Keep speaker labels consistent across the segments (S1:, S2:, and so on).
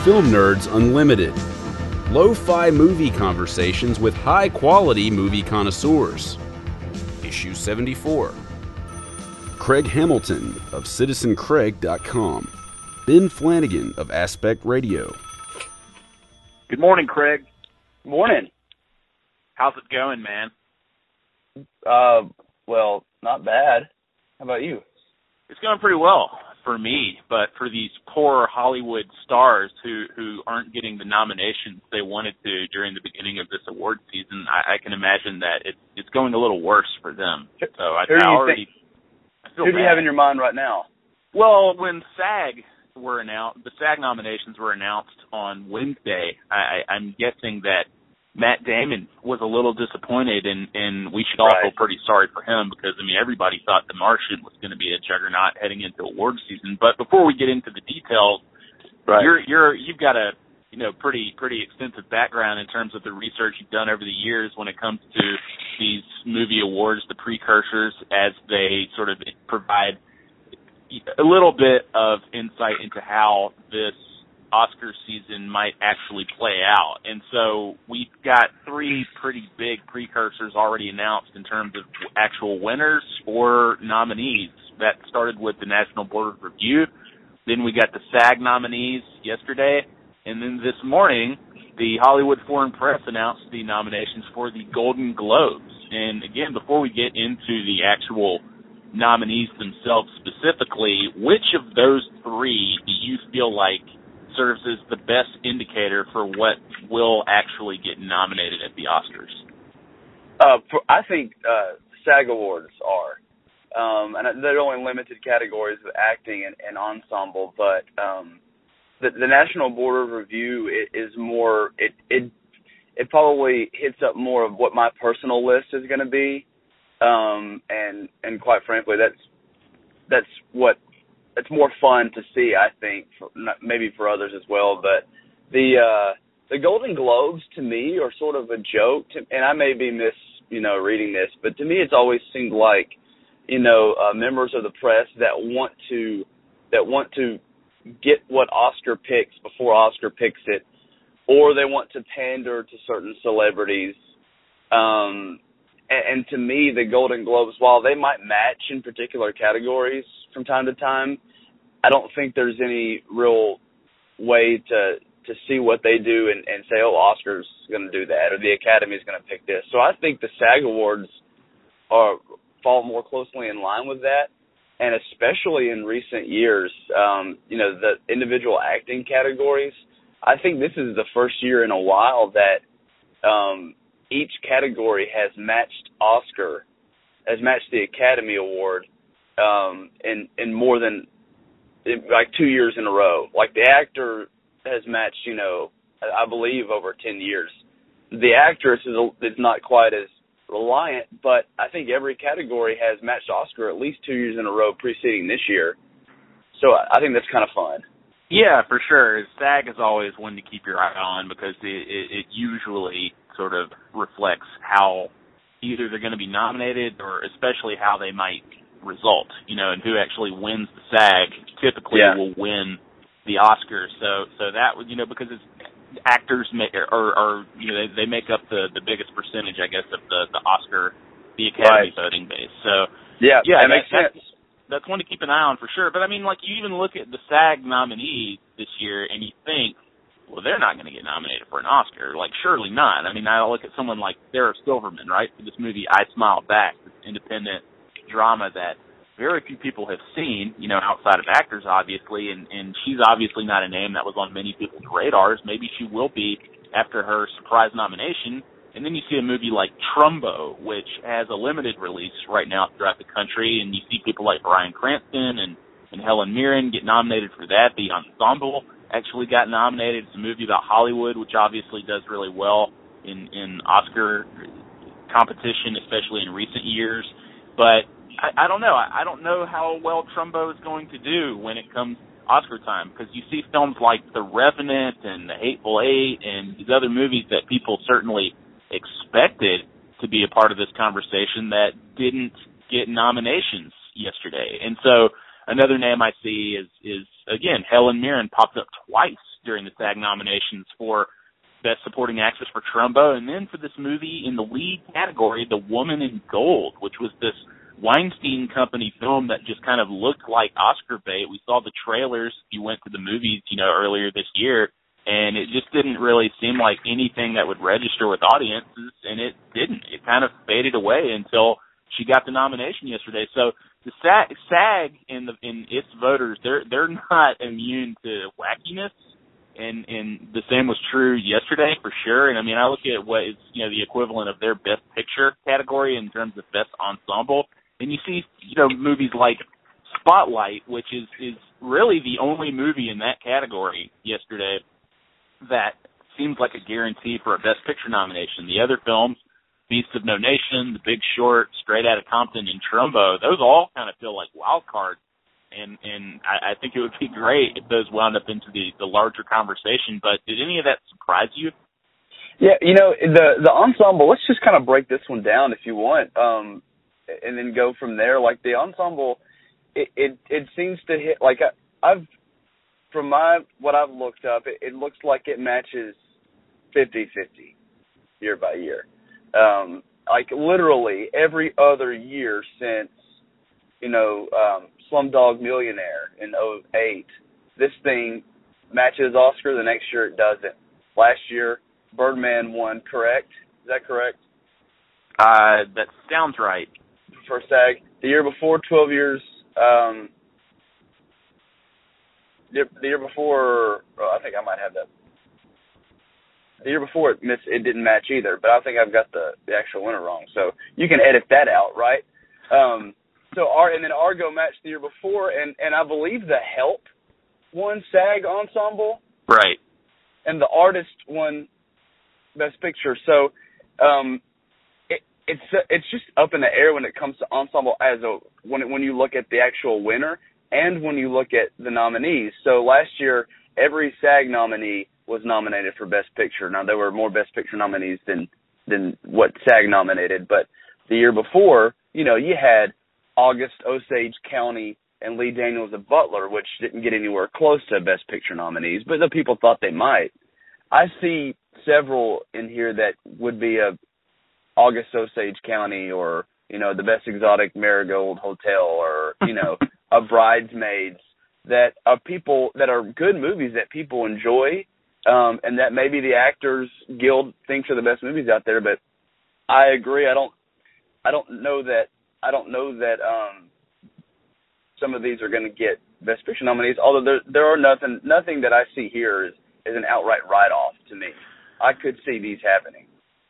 S1: Film Nerds Unlimited. Lo-fi movie conversations with high-quality movie connoisseurs. Issue 74. Craig Hamilton of CitizenCraig.com. Ben Flanagan of Aspect Radio.
S2: Good morning, Craig.
S3: Morning.
S2: How's it going, man?
S3: Well, not bad. How about you?
S2: It's going pretty well for me, but for these poor Hollywood stars who aren't getting the nominations they wanted to during the beginning of this award season, I can imagine that it's going a little worse for them. So
S3: Who do you have in your mind right now?
S2: Well, when the SAG nominations were announced on Wednesday, I'm guessing that Matt Damon was a little disappointed, and we should all feel pretty sorry for him because, I mean, everybody thought The Martian was going to be a juggernaut heading into award season. But before we get into the details, you've got a pretty extensive background in terms of the research you've done over the years when it comes to these movie awards, the precursors, as they sort of provide a little bit of insight into how this Oscar season might actually play out. And so we've got three pretty big precursors already announced in terms of actual winners or nominees. That started with the National Board of Review. Then we got the SAG nominees yesterday. And then this morning, the Hollywood Foreign Press announced the nominations for the Golden Globes. And again, before we get into the actual nominees themselves specifically, which of those three do you feel like serves as the best indicator for what will actually get nominated at the Oscars?
S3: I think SAG Awards are. And they're only limited categories of acting and ensemble, but the National Board of Review is more, it probably hits up more of what my personal list is going to be. And quite frankly, that's more fun to see, I think, maybe for others as well. But the Golden Globes to me are sort of a joke, and I may be reading this, but to me it's always seemed like members of the press that want to get what Oscar picks before Oscar picks it, or they want to pander to certain celebrities. And to me, the Golden Globes, while they might match in particular categories from time to time, I don't think there's any real way to see what they do and say, oh, Oscar's going to do that or the Academy's going to pick this. So I think the SAG Awards fall more closely in line with that, and especially in recent years, the individual acting categories, I think this is the first year in a while that each category has matched the Academy Award in more than like 2 years in a row. Like the actor has matched, I believe over 10 years. The actress is not quite as reliant, but I think every category has matched Oscar at least 2 years in a row preceding this year. So I think that's kind of fun. Yeah, for sure. SAG is always one to keep your eye on because it usually sort of reflects how either they're going to be nominated or especially how they might result, and who actually wins the SAG typically will win the Oscars. So that would, because it's actors they make up the biggest percentage, I guess, of the Oscar, the Academy voting base. So that makes sense. That's one to keep an eye on for sure. But I mean, like, you even look at the SAG nominees this year and you think, well, they're not going to get nominated for an Oscar. Like, surely not. I mean, I look at someone like Sarah Silverman, right, for this movie I Smile Back, this independent drama that very few people have seen, outside of actors, obviously, and she's obviously not a name that was on many people's radars. Maybe she will be after her surprise nomination. And then you see a movie like Trumbo, which has a limited release right now throughout the country, and you see people like Bryan Cranston and Helen Mirren get nominated for that. The Ensemble actually got nominated. It's a movie about Hollywood, which obviously does really well in Oscar competition, especially in recent years. But I don't know. I don't know how well Trumbo is going to do when it comes Oscar time, because you see films like The Revenant and The Hateful Eight and these other movies that people certainly expected to be a part of this conversation that didn't get nominations yesterday. And so another name I see is again, Helen Mirren popped up twice
S2: during the SAG nominations for Best Supporting Actress for Trumbo, and then for this movie in the lead category, The Woman in Gold, which was this Weinstein Company film that just kind of looked like Oscar bait. We saw the trailers if you went to the movies, earlier this year, and it just didn't really seem like anything that would register with audiences, and it didn't. It kind of faded away until she got the nomination yesterday. So the SAG and its voters, they're not immune to wackiness, and the same was true yesterday for sure. And I mean, I look at what is the equivalent of their Best Picture category in terms of Best Ensemble, and you see movies like Spotlight, which is really the only movie in that category yesterday that seems like a guarantee for a Best Picture nomination. The other films, Beasts of No Nation, The Big Short, Straight Outta Compton, and Trumbo, those all kind of feel like wild cards. And I think it would be great if those wound up into the larger conversation. But did any of that surprise you?
S3: Yeah, the ensemble, let's just kind of break this one down if you want, and then go from there. Like, the ensemble, it seems to hit, like, from what I've looked up, it looks like it matches 50-50 year by year. Like, literally every other year since, Slumdog Millionaire in 2008, this thing matches Oscar. The next year it doesn't. Last year, Birdman won, correct? Is that correct?
S2: That sounds right.
S3: For SAG. The year before, 12 years, the year before, I think I might have that. The year before it didn't match either, but I think I've got the actual winner wrong. So you can edit that out, right? And then Argo matched the year before, and I believe The Help won SAG Ensemble.
S2: Right.
S3: And The Artist won Best Picture. So it's just up in the air when it comes to ensemble when you look at the actual winner and when you look at the nominees. So last year, every SAG nominee was nominated for Best Picture. Now, there were more Best Picture nominees than what SAG nominated, but the year before, you had August Osage County and Lee Daniels of Butler, which didn't get anywhere close to Best Picture nominees, but the people thought they might. I see several in here that would be a August Osage County or, the Best Exotic Marigold Hotel or, a Bridesmaids, that are people that are good movies that people enjoy, and that maybe the Actors Guild thinks are the best movies out there. But I agree. I don't know that some of these are going to get Best Picture nominees. Although there are nothing that I see here is an outright write-off to me. I could see these happening.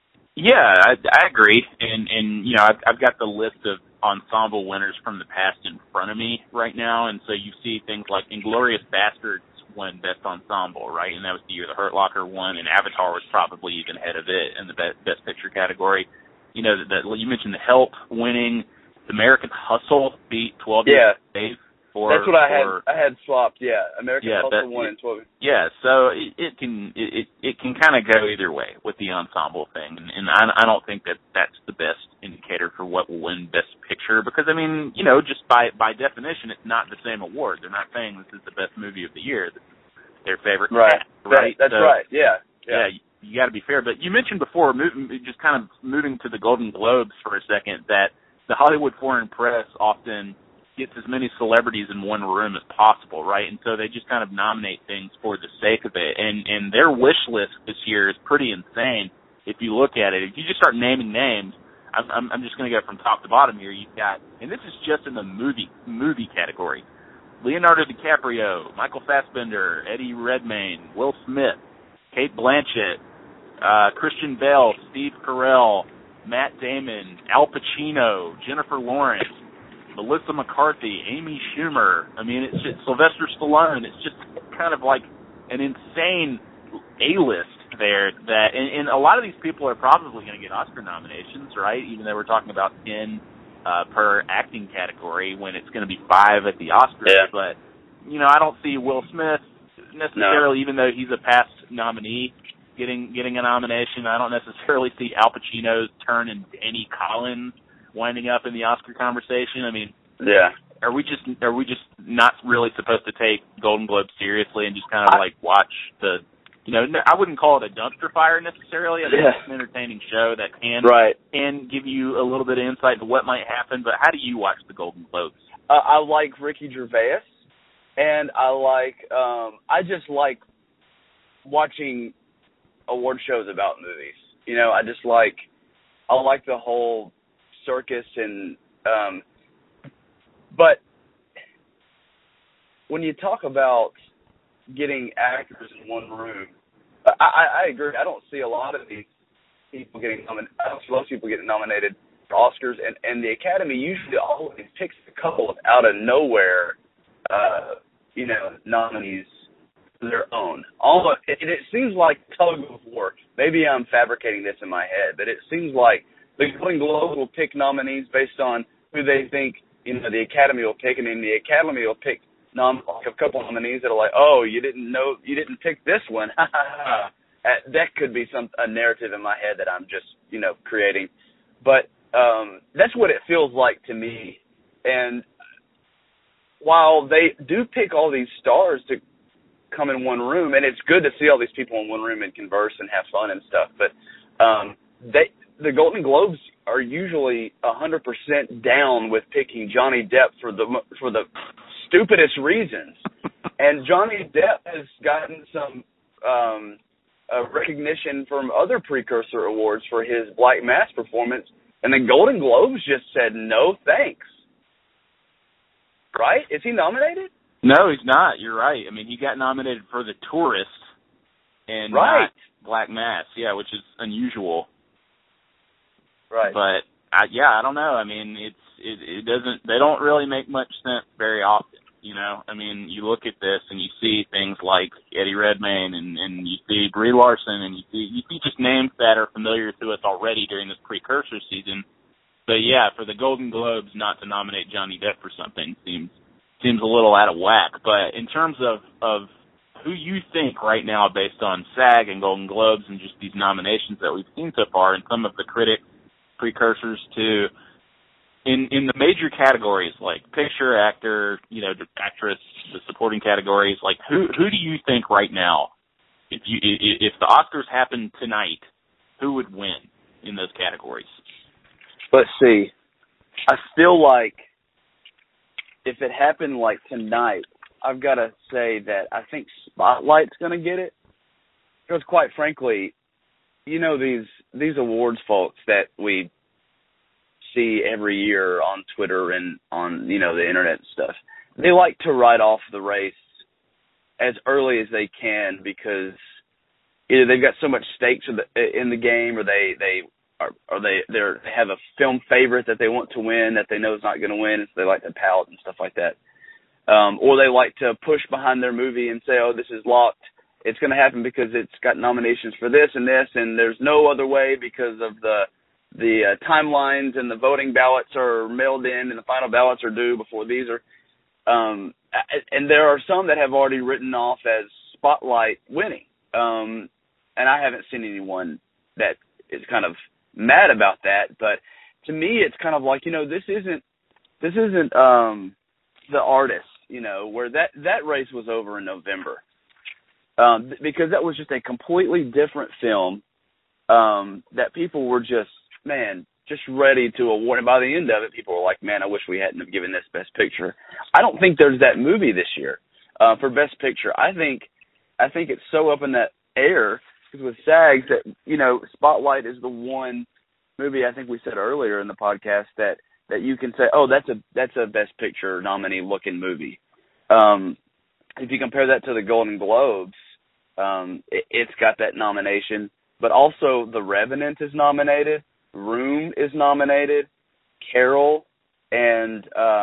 S2: Yeah, I agree, and I've got the list of ensemble winners from the past in front of me right now, and so you see things like Inglourious Basterds won Best Ensemble, right, and that was the year The Hurt Locker won, and Avatar was probably even ahead of it in the Best Picture category. You mentioned The Help winning. American Hustle beat 12 Years a Slave.
S3: That's what I had swapped. Yeah, American Hustle won in 12.
S2: Yeah, so it can kind of go either way with the ensemble thing, and I don't think that's the best indicator for what will win Best Picture, because just by definition, it's not the same award. They're not saying this is the best movie of the year. This is their favorite cast, right?
S3: That's right. Yeah.
S2: You got to be fair. But you mentioned before, just kind of moving to the Golden Globes for a second, that the Hollywood Foreign Press often gets as many celebrities in one room as possible, right? And so they just kind of nominate things for the sake of it. And their wish list this year is pretty insane if you look at it. If you just start naming names, I'm just going to go from top to bottom here. You've got, and this is just in the movie category, Leonardo DiCaprio, Michael Fassbender, Eddie Redmayne, Will Smith, Cate Blanchett, Christian Bale, Steve Carell, Matt Damon, Al Pacino, Jennifer Lawrence, Melissa McCarthy, Amy Schumer. I mean, it's just Sylvester Stallone. It's just kind of like an insane A-list there that, and a lot of these people are probably going to get Oscar nominations, right? Even though we're talking about 10 per acting category when it's going to be 5 at the Oscars.
S3: Yeah.
S2: But, I don't see Will Smith necessarily, even though he's a past nominee, getting a nomination. I don't necessarily see Al Pacino's turn and Danny Collins winding up in the Oscar conversation. I mean,
S3: yeah,
S2: are we just not really supposed to take Golden Globe seriously and just kind of like watch the, I wouldn't call it a dumpster fire necessarily. I think it's an entertaining show that can give you a little bit of insight into what might happen. But how do you watch the Golden Globes?
S3: I like Ricky Gervais, and I just like watching award shows about movies. I like the whole circus and but when you talk about getting actors in one room, I agree. I don't see a lot of these people getting nominated. I don't see most people getting nominated for Oscars, and the Academy usually always picks a couple of out of nowhere, nominees of their own. It seems like tug of war. Maybe I'm fabricating this in my head, but it seems like the Golden Globe will pick nominees based on who they think the Academy will pick, and then the Academy will pick a couple nominees that are like, oh, you didn't pick this one. That could be a narrative in my head that I'm just creating, but that's what it feels like to me. And while they do pick all these stars to come in one room, and it's good to see all these people in one room and converse and have fun and stuff, but the Golden Globes are usually 100% down with picking Johnny Depp for the stupidest reasons. And Johnny Depp has gotten some recognition from other precursor awards for his Black Mass performance, and the Golden Globes just said no thanks. Right? Is he nominated?
S2: No, he's not. You're right. I mean, he got nominated for The Tourist and not Black Mass, which is unusual.
S3: Right.
S2: But I don't know. I mean, it doesn't. They don't really make much sense very often. I mean, you look at this and you see things like Eddie Redmayne and you see Brie Larson and you see just names that are familiar to us already during this precursor season. But for the Golden Globes not to nominate Johnny Depp for something seems a little out of whack. But in terms of who you think right now, based on SAG and Golden Globes and just these nominations that we've seen so far, and some of the critic precursors to in the major categories like picture, actor, actress, the supporting categories, like who do you think right now, if the Oscars happened tonight, who would win in those categories?
S3: Let's see. I feel like if it happened like tonight, I've got to say that I think Spotlight's going to get it. Because quite frankly, these awards folks that we see every year on Twitter and on, the internet and stuff, they like to write off the race as early as they can because either they've got so much stakes in the game, or they have a film favorite that they want to win that they know is not going to win, and so they like to pout and stuff like that. Or they like to push behind their movie and say, oh, this is locked. It's going to happen because it's got nominations for this and this, and there's no other way because of the timelines, and the voting ballots are mailed in and the final ballots are due before these are. And there are some that have already written off as Spotlight winning. And I haven't seen anyone that is kind of mad about that. But to me, it's kind of like, this isn't The Artist, where that race was over in November. Because that was just a completely different film that people were just ready to award. And by the end of it, people were like, man, I wish we hadn't have given this Best Picture. I don't think there's that movie this year for Best Picture. I think it's so up in that air because with SAG that, Spotlight is the one movie, I think we said earlier in the podcast, that you can say, oh, that's a Best Picture nominee looking movie. If you compare that to the Golden Globes, it's got that nomination, but also The Revenant is nominated, Room is nominated, Carol, and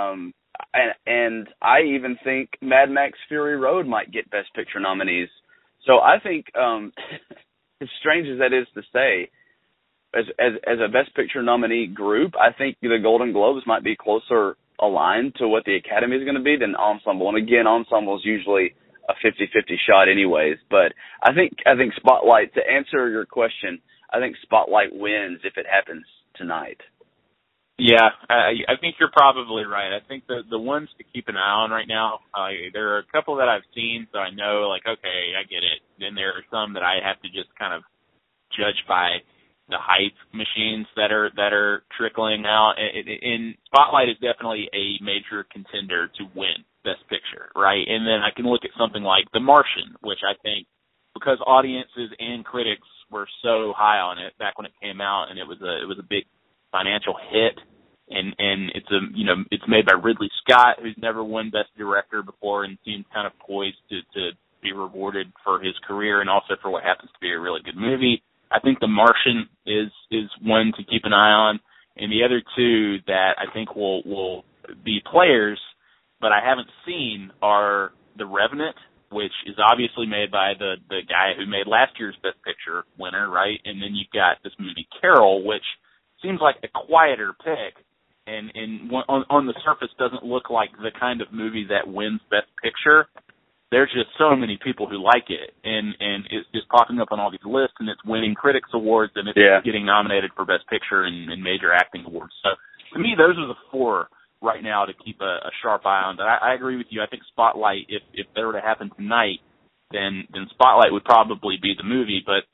S3: I even think Mad Max Fury Road might get Best Picture nominees. So I think, as strange as that is to say, as a Best Picture nominee group, I think the Golden Globes might be closer aligned to what the Academy is going to be than Ensemble. And again, Ensemble is usually a 50-50 shot anyways. But I think Spotlight, to answer your question, I think Spotlight wins if it happens tonight.
S2: Yeah, I think you're probably right. I think the ones to keep an eye on right now, there are a couple that I've seen, so I know, like, okay, I get it. Then there are some that I have to just kind of judge by the hype machines that are trickling out. And Spotlight is definitely a major contender to win Best Picture, right? And then I can look at something like The Martian, which I think, because audiences and critics were so high on it back when it came out, and it was a big financial hit, and it's made by Ridley Scott, who's never won Best Director before and seems kind of poised to be rewarded for his career and also for what happens to be a really good movie. I think The Martian is one to keep an eye on, and the other two that I think will be players, but I haven't seen, are The Revenant, which is obviously made by the guy who made last year's Best Picture winner, right? And then you've got this movie Carol, which seems like a quieter pick, and on the surface doesn't look like the kind of movie that wins Best Picture. There's just so many people who like it, and it's just popping up on all these lists, and it's winning critics awards, and it's getting nominated for Best Picture and major acting awards. So to me, those are the four right now to keep a sharp eye on. But I agree with you. I think Spotlight, if that were to happen tonight, then Spotlight would probably be the movie. But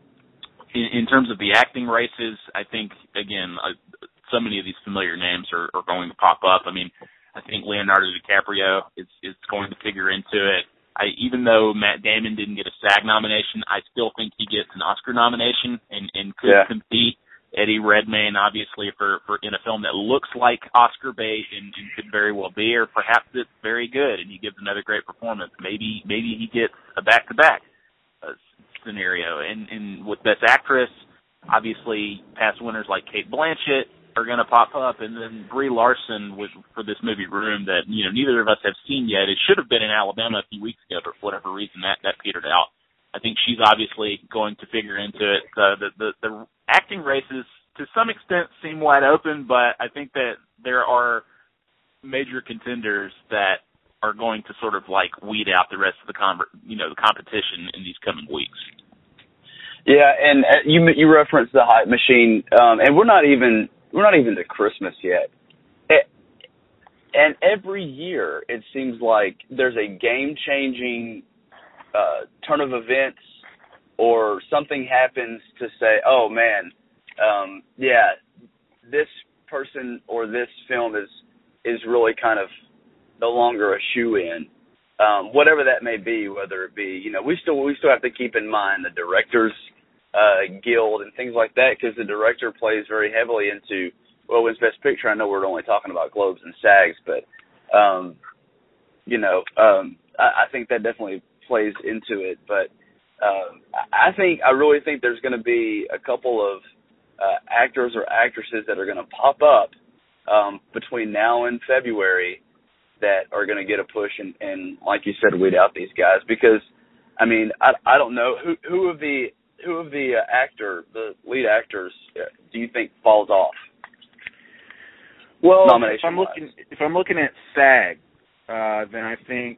S2: in terms of the acting races, I think, again, so many of these familiar names are going to pop up. I mean, I think Leonardo DiCaprio is going to figure into it. Even though Matt Damon didn't get a SAG nomination, I still think he gets an Oscar nomination and could compete. Eddie Redmayne, obviously, for in a film that looks like Oscar bait and could very well be, or perhaps it's very good and he gives another great performance. Maybe he gets a back-to-back scenario. And with Best Actress, obviously past winners like Cate Blanchett are going to pop up, and then Brie Larson for this movie Room that neither of us have seen yet. It should have been in Alabama a few weeks ago, but for whatever reason that petered out. I think she's obviously going to figure into it. The acting races to some extent seem wide open, but I think that there are major contenders that are going to sort of like weed out the rest of the the competition in these coming weeks.
S3: Yeah, and you referenced the hype machine, and we're not even to Christmas yet. And every year it seems like there's a game-changing turn of events, or something happens to say, oh man, this person or this film is really kind of no longer a shoe-in. Whatever that may be, whether it be, we still have to keep in mind the Directors Guild and things like that, because the director plays very heavily into wins Best Picture. I know we're only talking about Globes and SAGs, but I think that definitely plays into it. But I really think there's going to be a couple of actors or actresses that are going to pop up between now and February that are going to get a push and like you said, weed out these guys, because I mean, I don't know who of the lead actors do you think falls off?
S2: Well, if I'm looking at SAG, then I think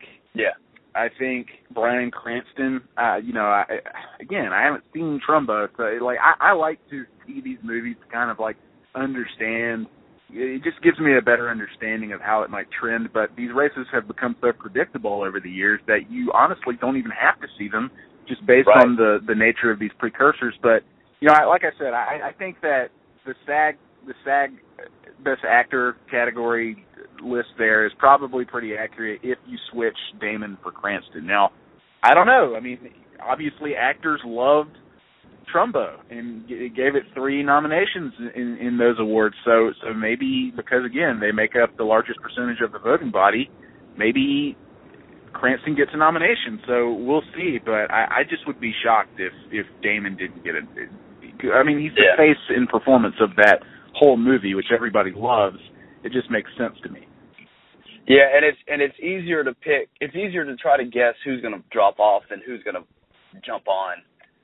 S2: Bryan Cranston. I haven't seen Trumbo, so I like to see these movies to kind of like understand. It just gives me a better understanding of how it might trend. But these races have become so predictable over the years that you honestly don't even have to see them, just based on the nature of these precursors. But like I said, I think that the SAG Best Actor category list there is probably pretty accurate if you switch Damon for Cranston. Now, I don't know. I mean, obviously actors loved Trumbo and gave it 3 nominations in those awards. So maybe because, again, they make up the largest percentage of the voting body, maybe Cranston gets a nomination. So we'll see. But I just would be shocked if Damon didn't get it. I mean, he's the face in performance of that whole movie, which everybody loves. It just makes sense to me.
S3: Yeah, and it's easier to pick. It's easier to try to guess who's going to drop off than who's going to jump on.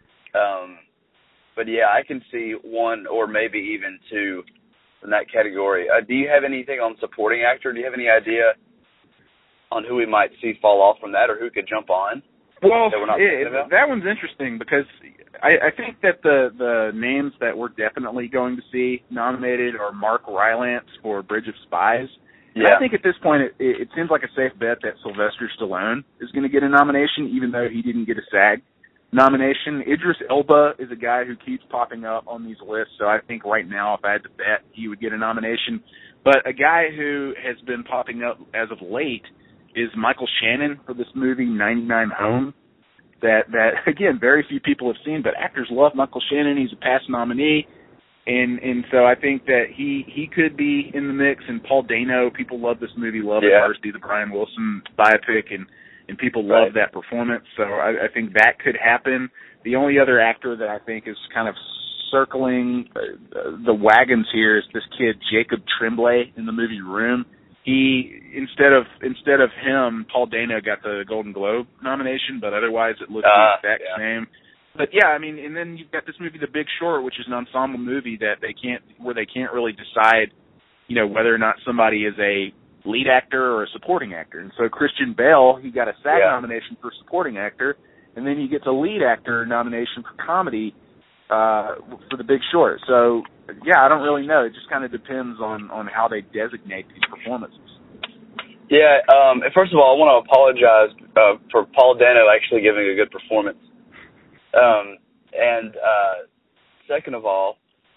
S3: But yeah, I can see 1 or maybe even 2 in that category. Do you have anything on supporting actor? Do you have any idea on who we might see fall off from that, or who could jump on?
S2: Well,
S3: that we're not thinking about?
S2: That one's interesting because I think that the names that we're definitely going to see nominated are Mark Rylance for Bridge of Spies. Yeah. I think at this point it seems like a safe bet that Sylvester Stallone is going to get a nomination, even though he didn't get a SAG nomination. Idris Elba is a guy who keeps popping up on these lists, so I think right now, if I had to bet, he would get a nomination. But a guy who has been popping up as of late is Michael Shannon for this movie 99 Home. That again, very few people have seen, but actors love Michael Shannon. He's a past nominee. And so I think that he could be in the mix. And Paul Dano, people love this movie, love Adversity, the Brian Wilson biopic, and people love that performance. So I think that could happen. The only other actor that I think is kind of circling the wagons here is this kid Jacob Tremblay in the movie Room. He instead of him, Paul Dano got the Golden Globe nomination, but otherwise it looks the exact same. But yeah, I mean, and then you've got this movie, The Big Short, which is an ensemble movie that they can't really decide, whether or not somebody is a lead actor or a supporting actor. And so Christian Bale, he got a SAG nomination for supporting actor, and then he gets a lead actor nomination for comedy for The Big Short. So yeah, I don't really know. It just kind of depends on how they designate these performances.
S3: Yeah. First of all, I want to apologize for Paul Dano actually giving a good performance. And second of all,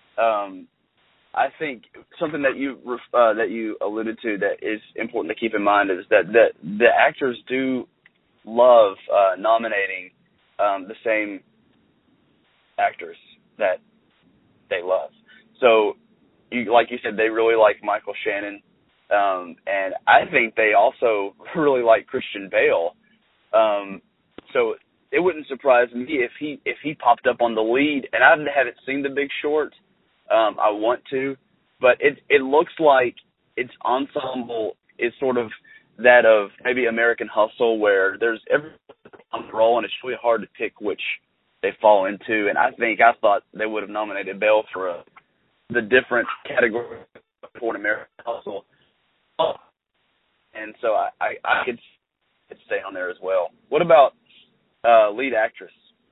S3: I think something that you alluded to that is important to keep in mind is that the actors do love nominating the same actors that they love. So, like you said, they really like Michael Shannon, and I think they also really like Christian Bale. So it wouldn't surprise me if he popped up on the lead. And I haven't seen The Big Short. I want to, but it looks like its ensemble is sort of that of maybe American Hustle, where there's every role and it's really hard to pick which they fall into. And I thought they would have nominated Bale for the different category for an American Hustle, and so I could stay on there as well. What about lead actress?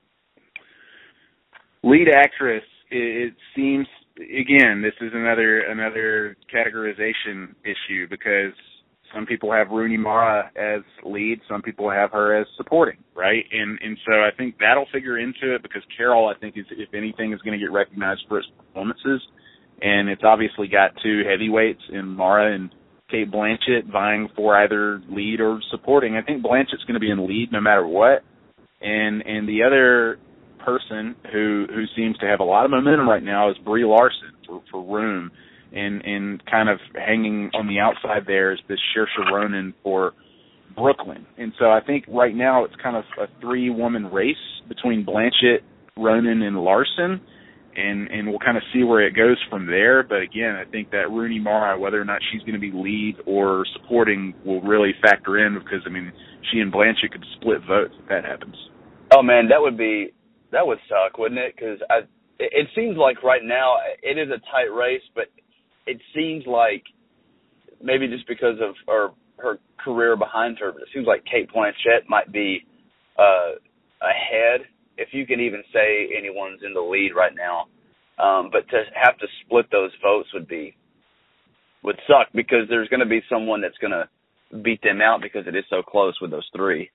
S2: Lead actress, it seems, again, this is another categorization issue because some people have Rooney Mara as lead, some people have her as supporting, right? And so I think that'll figure into it because Carol, I think, is, if anything, is going to get recognized for its performances. And it's obviously got two heavyweights in Mara and Cate Blanchett vying for either lead or supporting. I think Blanchett's going to be in lead no matter what. And the other person who seems to have a lot of momentum right now is Brie Larson for Room. And kind of hanging on the outside there is this Saoirse Ronan for Brooklyn. And so I think right now it's kind of a three-woman race between Blanchett, Ronan, and Larson. And we'll kind of see where it goes from there. But again, I think that Rooney Mara, whether or not she's going to be lead or supporting, will really factor in because, I mean, she and Blanchett could split votes if that happens.
S3: Oh, man, that would suck, wouldn't it? Because it seems like right now it is a tight race, but it seems like maybe just because of her career behind her, but it seems like Cate Blanchett might be ahead, if you can even say anyone's in the lead right now. But to have to split those votes would suck because there's going to be someone that's going to beat them out because it is so close with those three.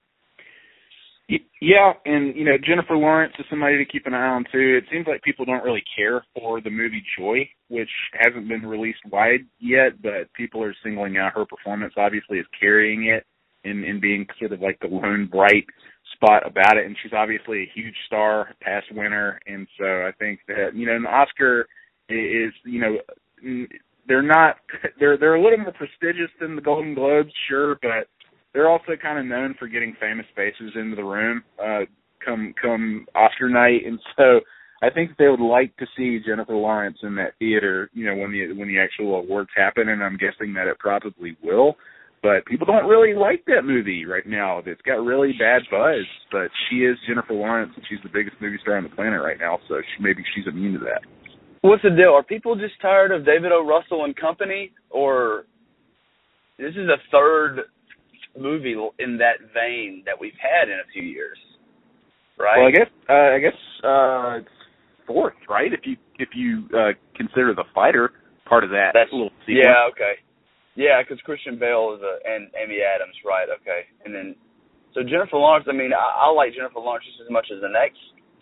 S2: Yeah, and, Jennifer Lawrence is somebody to keep an eye on, too. It seems like people don't really care for the movie Joy, which hasn't been released wide yet, but people are singling out her performance, obviously, as carrying it and being sort of like the lone bright spot about it. And she's obviously a huge star, past winner, and so I think that, an Oscar is, they're a little more prestigious than the Golden Globes, sure, but they're also kind of known for getting famous faces into the room come Oscar night, and so I think they would like to see Jennifer Lawrence in that theater, when the actual awards happen, and I'm guessing that it probably will. But people don't really like that movie right now. It's got really bad buzz, but she is Jennifer Lawrence, and she's the biggest movie star on the planet right now, so maybe she's immune to that.
S3: What's the deal? Are people just tired of David O. Russell and company, or this is a third movie in that vein that we've had in a few years? right?
S4: Well, I guess it's fourth, right? If you consider The Fighter part of that little sequence.
S3: Yeah, okay. Yeah, because Christian Bale and Amy Adams, right? Okay, and then so Jennifer Lawrence. I mean, I like Jennifer Lawrence just as much as the next,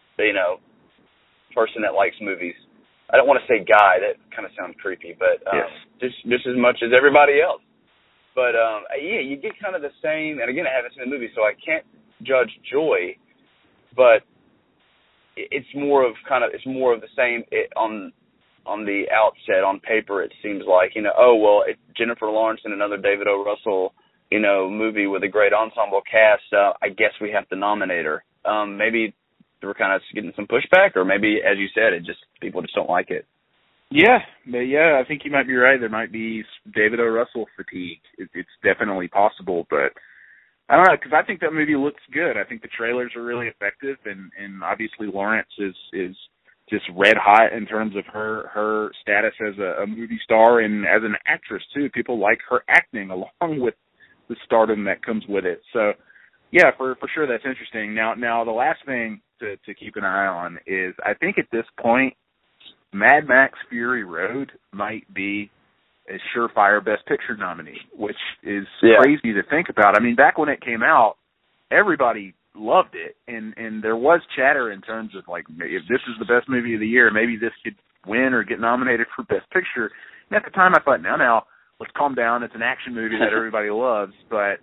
S3: person that likes movies. I don't want to say guy. That kind of sounds creepy, but just as much as everybody else. But you get kind of the same. And again, I haven't seen the movie, so I can't judge Joy. But it's more of the same on the outset. On paper, it seems like it's Jennifer Lawrence and another David O. Russell movie with a great ensemble cast. I guess we have to nominate her. Maybe we're kind of getting some pushback, or maybe, as you said, people just don't like it.
S4: Yeah, I think you might be right. There might be David O. Russell fatigue. It's definitely possible, but I don't know, because I think that movie looks good. I think the trailers are really effective, and obviously Lawrence is just red hot in terms of her status as a movie star and as an actress too. People like her acting along with the stardom that comes with it. So yeah, for sure that's interesting. Now the last thing to keep an eye on is, I think at this point, Mad Max Fury Road might be a surefire Best Picture nominee, which is crazy to think about. I mean, back when it came out, everybody loved it, and there was chatter in terms of, like, if this is the best movie of the year, maybe this could win or get nominated for Best Picture. And at the time, I thought, now, let's calm down. It's an action movie that everybody loves, but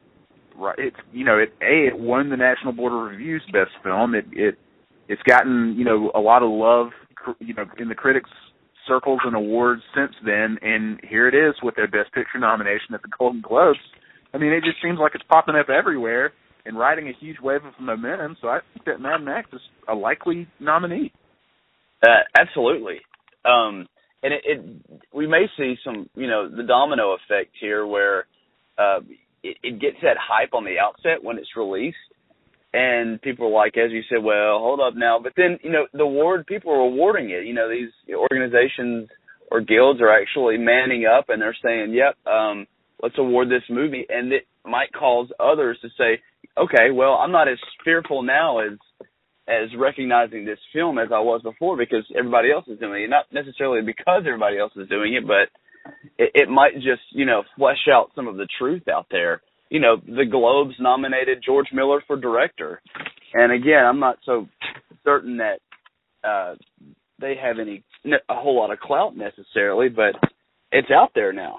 S4: it won the National Board of Review's Best Film. It's gotten a lot of love in the critics' circles and awards since then, and here it is with their Best Picture nomination at the Golden Globes. I mean, it just seems like it's popping up everywhere and riding a huge wave of momentum, so I think that Mad Max is a likely nominee.
S3: Absolutely. And we may see some, the domino effect here where it gets that hype on the outset when it's released, and people are like, as you said, well, hold up now. But then, people are awarding it. These organizations or guilds are actually manning up, and they're saying, yep, let's award this movie. And it might cause others to say, okay, well, I'm not as fearful now as recognizing this film as I was before, because everybody else is doing it. Not necessarily because everybody else is doing it, but it might just, flesh out some of the truth out there. The Globes nominated George Miller for director. And again, I'm not so certain that they have a whole lot of clout necessarily, but it's out there now.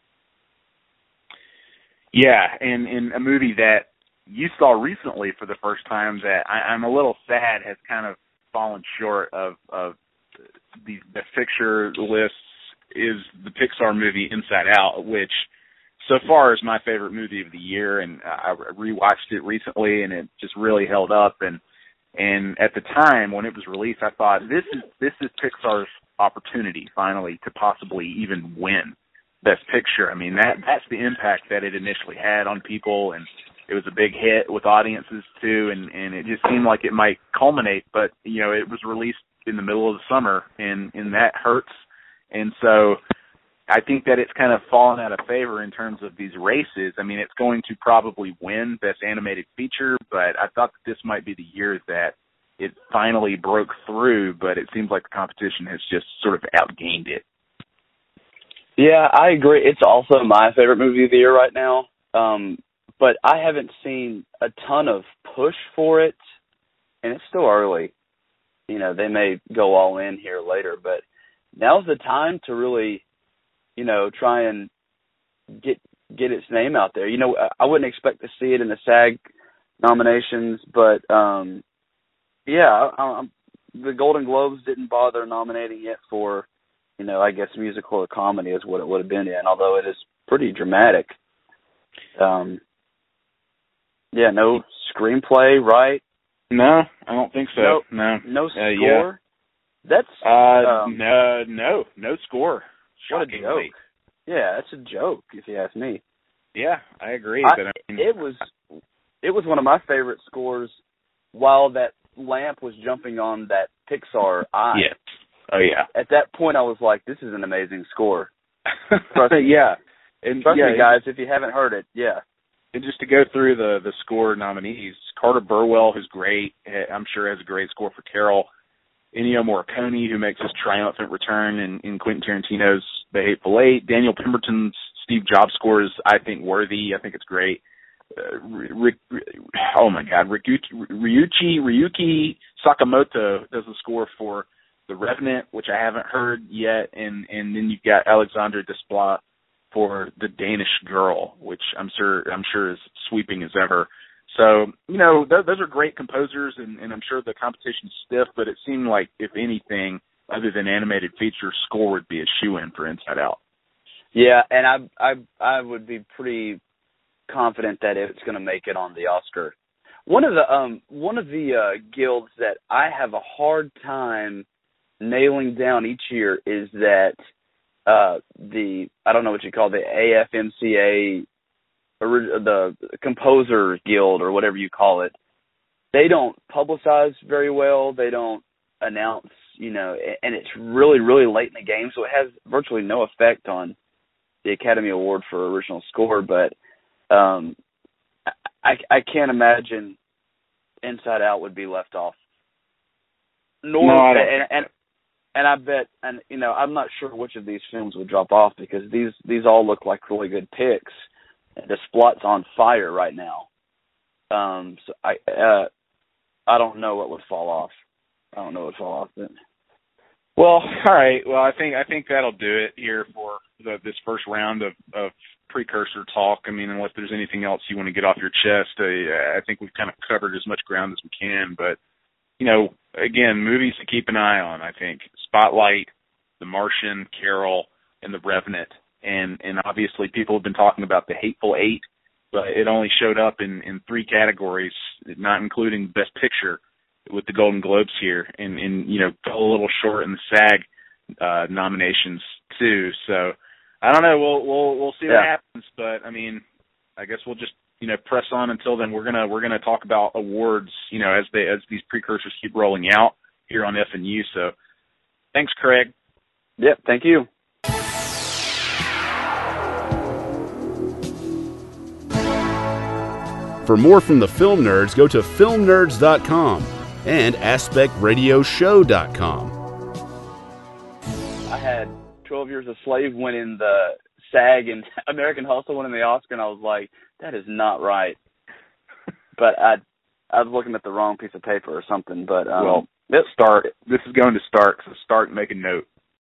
S4: Yeah, and in a movie that you saw recently for the first time that I'm a little sad has kind of fallen short of the picture lists is the Pixar movie Inside Out, which so far is my favorite movie of the year, and I rewatched it recently, and it just really held up. And at the time when it was released, I thought this is Pixar's opportunity finally to possibly even win Best Picture. I mean, that's the impact that it initially had on people, and it was a big hit with audiences too, and it just seemed like it might culminate, but it was released in the middle of the summer, and that hurts. And so I think that it's kind of fallen out of favor in terms of these races. I mean, it's going to probably win Best Animated Feature, but I thought that this might be the year that it finally broke through, but it seems like the competition has just sort of outgained it.
S3: Yeah, I agree. It's also my favorite movie of the year right now, but I haven't seen a ton of push for it, and it's still early. They may go all in here later, but now's the time to really try and get its name out there. I wouldn't expect to see it in the SAG nominations, but the Golden Globes didn't bother nominating it for, I guess musical or comedy is what it would have been in, although it is pretty dramatic. No screenplay, right?
S4: No, I don't think so.
S3: No score.
S4: Yeah.
S3: That's
S4: no score.
S3: What a joke. Yeah, that's a joke, if you ask me.
S4: Yeah, I agree.
S3: It was one of my favorite scores while that lamp was jumping on that Pixar eye.
S4: Yeah. Oh, yeah.
S3: At that point, I was like, this is an amazing score. Trust me.
S4: Yeah.
S3: And trust me, guys, if you haven't heard it, yeah.
S4: And just to go through the score nominees, Carter Burwell, who's great. I'm sure has a great score for Carol. Ennio Morricone, who makes his triumphant return in Quentin Tarantino's The Hateful Eight. Daniel Pemberton's Steve Jobs score is, I think, worthy. I think it's great. Ryuki Sakamoto does the score for The Revenant, which I haven't heard yet, and then you've got Alexandre Desplat for The Danish Girl, which I'm sure is sweeping as ever. So, those are great composers, and I'm sure the competition's stiff, but it seemed like, if anything, other than animated feature, score would be a shoo-in for Inside Out.
S3: Yeah, and I would be pretty confident that it's going to make it on the Oscar. One of the guilds that I have a hard time nailing down each year is that I don't know what you call the AFMCA, the Composer Guild or whatever you call it. They don't publicize very well. They don't announce, and it's really, really late in the game, so it has virtually no effect on the Academy Award for Original Score. But I can't imagine Inside Out would be left off. And I bet, I'm not sure which of these films would drop off, because these all look like really good picks. And Desplat's on fire right now. So I don't know what would fall off. But...
S4: Well, all right. Well, I think that'll do it here for this first round of precursor talk. I mean, unless there's anything else you want to get off your chest, I think we've kind of covered as much ground as we can. But again, movies to keep an eye on. I think Spotlight, The Martian, Carol, and The Revenant. And obviously people have been talking about The Hateful Eight, but it only showed up in 3 categories, not including Best Picture with the Golden Globes here, and fell a little short in the SAG nominations too. So I don't know. We'll see what happens, but I mean, I guess we'll just press on until then. We're gonna talk about awards, as these precursors keep rolling out here on F&U. So thanks, Craig.
S3: Yep, thank you.
S1: For more from the Film Nerds, go to filmnerds.com and aspectradioshow.com.
S3: I had 12 Years a Slave winning the SAG and American Hustle winning the Oscar, and I was like, that is not right. But I was looking at the wrong piece of paper or something. But
S4: Stark. This is going to Stark, so Stark, make a note.